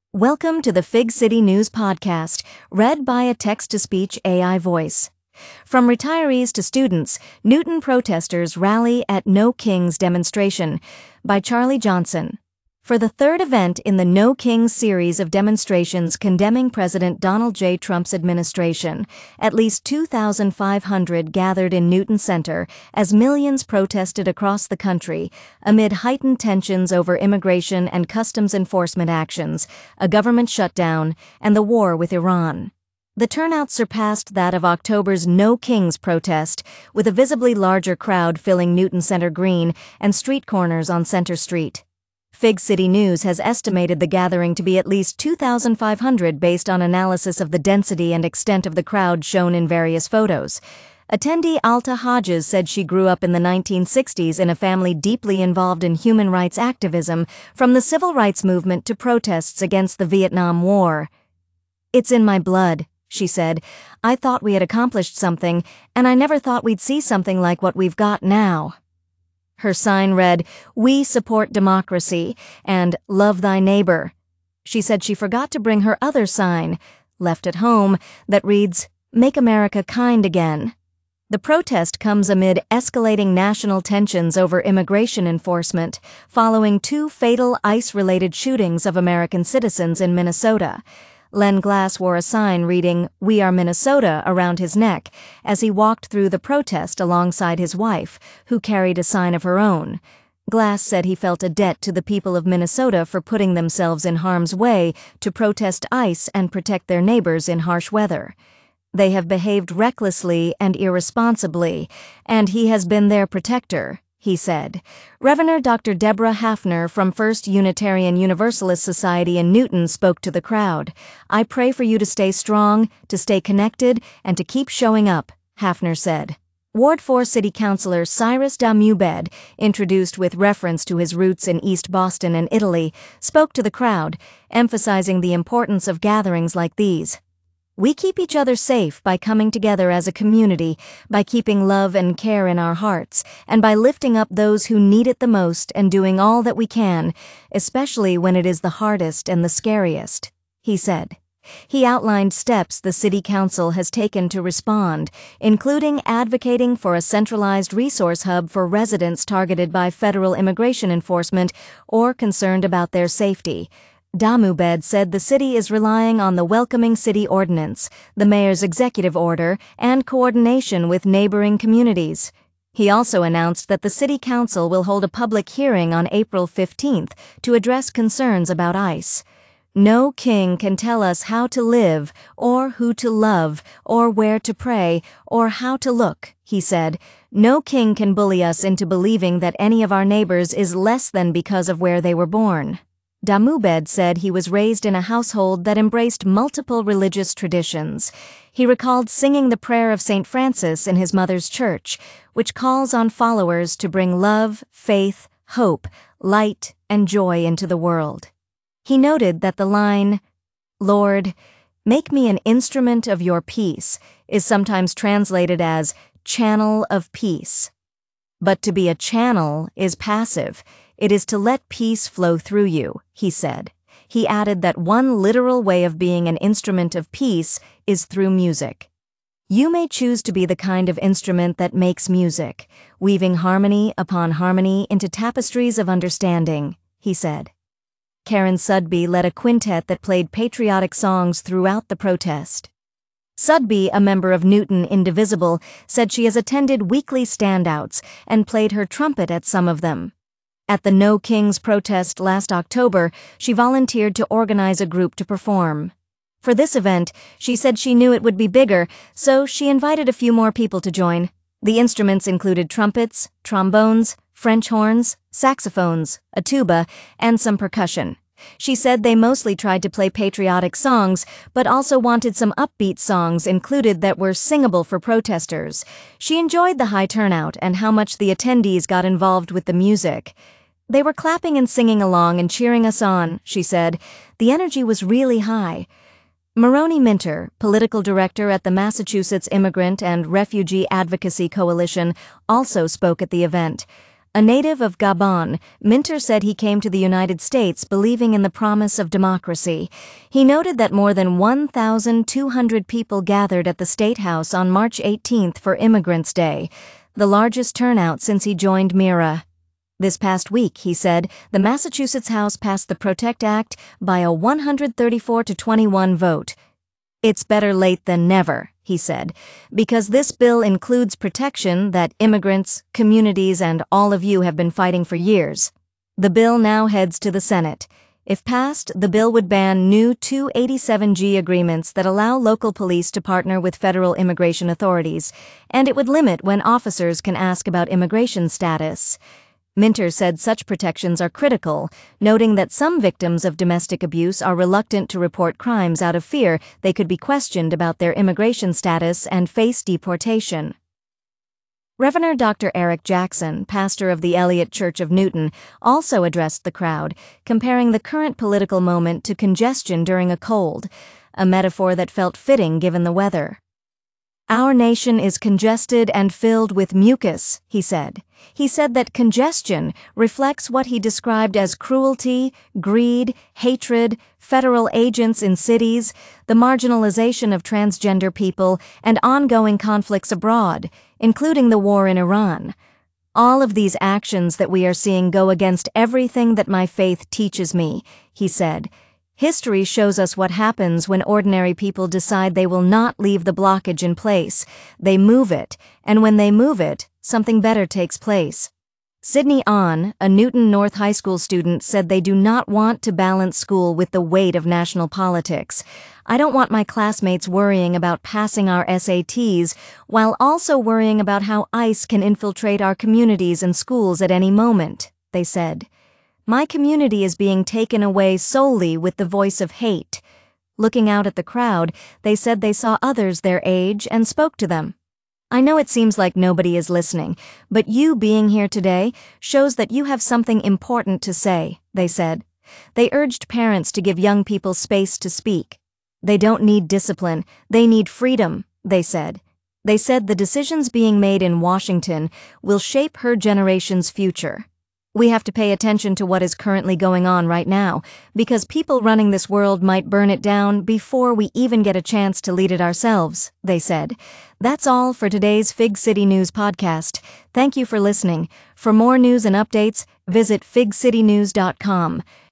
Welcome to the Fig City News Podcast, read by a text-to-speech AI voice. From retirees to students, Newton protesters rally at No Kings demonstration, by Charlie Johnson. For the third event in the No Kings series of demonstrations condemning President Donald J. Trump's administration, at least 2,500 gathered in Newton Center as millions protested across the country amid heightened tensions over immigration and customs enforcement actions, a government shutdown, and the war with Iran. The turnout surpassed that of October's No Kings protest, with a visibly larger crowd filling Newton Center Green and street corners on Center Street. Fig City News has estimated the gathering to be at least 2,500 based on analysis of the density and extent of the crowd shown in various photos. Attendee Alta Hodges said she grew up in the 1960s in a family deeply involved in human rights activism, from the civil rights movement to protests against the Vietnam War. "It's in my blood," she said. "I thought we had accomplished something, and I never thought we'd see something like what we've got now." Her sign read, "We support democracy," and "Love thy neighbor." She said she forgot to bring her other sign, left at home, that reads, "Make America kind again." The protest comes amid escalating national tensions over immigration enforcement, following two fatal ICE-related shootings of American citizens in Minnesota. Len Glass wore a sign reading, "We are Minnesota," around his neck as he walked through the protest alongside his wife, who carried a sign of her own. Glass said he felt a debt to the people of Minnesota for putting themselves in harm's way to protest ICE and protect their neighbors in harsh weather. "They have behaved recklessly and irresponsibly, and he has been their protector," he said. Reverend Dr. Deborah Hafner from First Unitarian Universalist Society in Newton spoke to the crowd. "I pray for you to stay strong, to stay connected, and to keep showing up," Hafner said. Ward 4 City Councilor Cyrus Damubed, introduced with reference to his roots in East Boston and Italy, spoke to the crowd, emphasizing the importance of gatherings like these. "We keep each other safe by coming together as a community, by keeping love and care in our hearts, and by lifting up those who need it the most and doing all that we can, especially when it is the hardest and the scariest," he said. He outlined steps the City Council has taken to respond, including advocating for a centralized resource hub for residents targeted by federal immigration enforcement or concerned about their safety. Damubed said the city is relying on the Welcoming City Ordinance, the mayor's executive order, and coordination with neighboring communities. He also announced that the City Council will hold a public hearing on April 15th to address concerns about ICE. "No king can tell us how to live, or who to love, or where to pray, or how to look," he said. "No king can bully us into believing that any of our neighbors is less than because of where they were born." Damubed said he was raised in a household that embraced multiple religious traditions. He recalled singing the prayer of St. Francis in his mother's church, which calls on followers to bring love, faith, hope, light, and joy into the world. He noted that the line, "Lord, make me an instrument of your peace," is sometimes translated as channel of peace. But to be a channel is passive. It is to let peace flow through you, he said. He added that one literal way of being an instrument of peace is through music. "You may choose to be the kind of instrument that makes music, weaving harmony upon harmony into tapestries of understanding," he said. Karen Sudby led a quintet that played patriotic songs throughout the protest. Sudby, a member of Newton Indivisible, said she has attended weekly standouts and played her trumpet at some of them. At the No Kings protest last October, she volunteered to organize a group to perform. For this event, she said she knew it would be bigger, so she invited a few more people to join. The instruments included trumpets, trombones, French horns, saxophones, a tuba, and some percussion. She said they mostly tried to play patriotic songs, but also wanted some upbeat songs included that were singable for protesters. She enjoyed the high turnout and how much the attendees got involved with the music. "They were clapping and singing along and cheering us on," she said. "The energy was really high." Maroney Minter, political director at the Massachusetts Immigrant and Refugee Advocacy Coalition, also spoke at the event. A native of Gabon, Minter said he came to the United States believing in the promise of democracy. He noted that more than 1,200 people gathered at the State House on March 18th for Immigrants' Day, the largest turnout since he joined MIRA. This past week, he said, the Massachusetts House passed the PROTECT Act by a 134-21 vote. "It's better late than never," he said, "because this bill includes protection that immigrants, communities, and all of you have been fighting for years." The bill now heads to the Senate. If passed, the bill would ban new 287G agreements that allow local police to partner with federal immigration authorities, and it would limit when officers can ask about immigration status. Minter said such protections are critical, noting that some victims of domestic abuse are reluctant to report crimes out of fear they could be questioned about their immigration status and face deportation. Reverend Dr. Eric Jackson, pastor of the Elliott Church of Newton, also addressed the crowd, comparing the current political moment to congestion during a cold, a metaphor that felt fitting given the weather. "Our nation is congested and filled with mucus," he said. He said that congestion reflects what he described as cruelty, greed, hatred, federal agents in cities, the marginalization of transgender people, and ongoing conflicts abroad, including the war in Iran. "All of these actions that we are seeing go against everything that my faith teaches me," he said. "History shows us what happens when ordinary people decide they will not leave the blockage in place. They move it, and when they move it, something better takes place." Sydney Ahn, a Newton North High School student, said they do not want to balance school with the weight of national politics. "I don't want my classmates worrying about passing our SATs while also worrying about how ICE can infiltrate our communities and schools at any moment," they said. "My community is being taken away solely with the voice of hate." Looking out at the crowd, they said they saw others their age and spoke to them. "I know it seems like nobody is listening, but you being here today shows that you have something important to say," they said. They urged parents to give young people space to speak. "They don't need discipline, they need freedom," they said. They said the decisions being made in Washington will shape her generation's future. "We have to pay attention to what is currently going on right now, because people running this world might burn it down before we even get a chance to lead it ourselves," they said. That's all for today's Fig City News podcast. Thank you for listening. For more news and updates, visit figcitynews.com.